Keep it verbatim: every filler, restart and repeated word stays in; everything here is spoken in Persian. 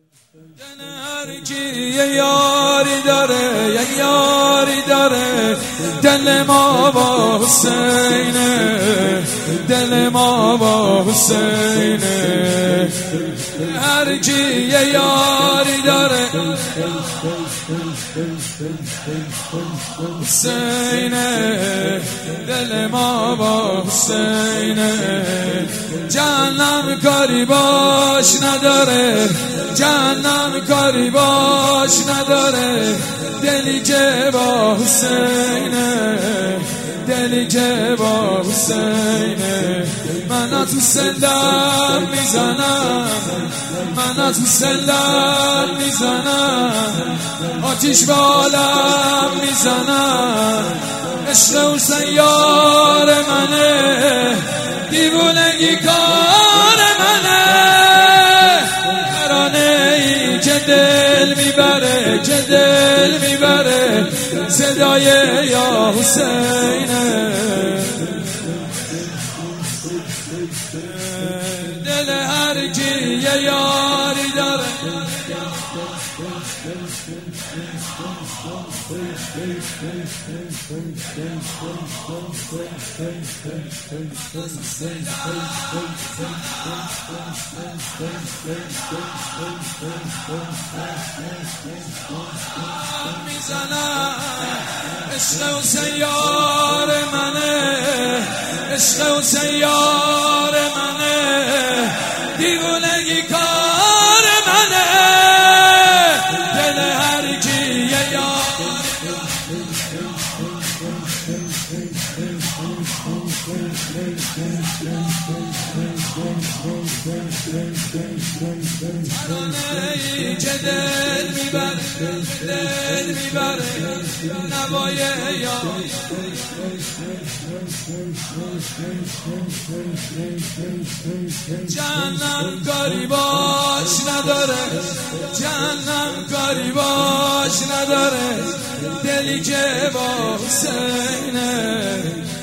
هر کی یه یاری داره یه یاری داره دل ما با حسینه، دل ما با حسینه. هر کی یه یاری داره حسینه، دل ما با حسینه. جهنم کاری باش نداره، جهنم کاری باش نداره. دلی که با حسینه، دلی که با حسینه. من تو سندم میزنم، من تو سندم میزنم، آتیش به عالم میزنم. عشق حسین یار منه، دیوونگی کار منه. ترانه ای که دل میبره، که دل میبره، صدای یا حسینه. دل هر کی یه یاری داره میزنم. عشق حسین یار منه، عشق حسین یار منه، دیوونگی کار منه. دل هر کی یه یار ترانه‌ای که دل میبره، دل میبره، نوای یار. جهنم کاری باش نداره، جهنم کاری باش نداره. دلی که با حسینه،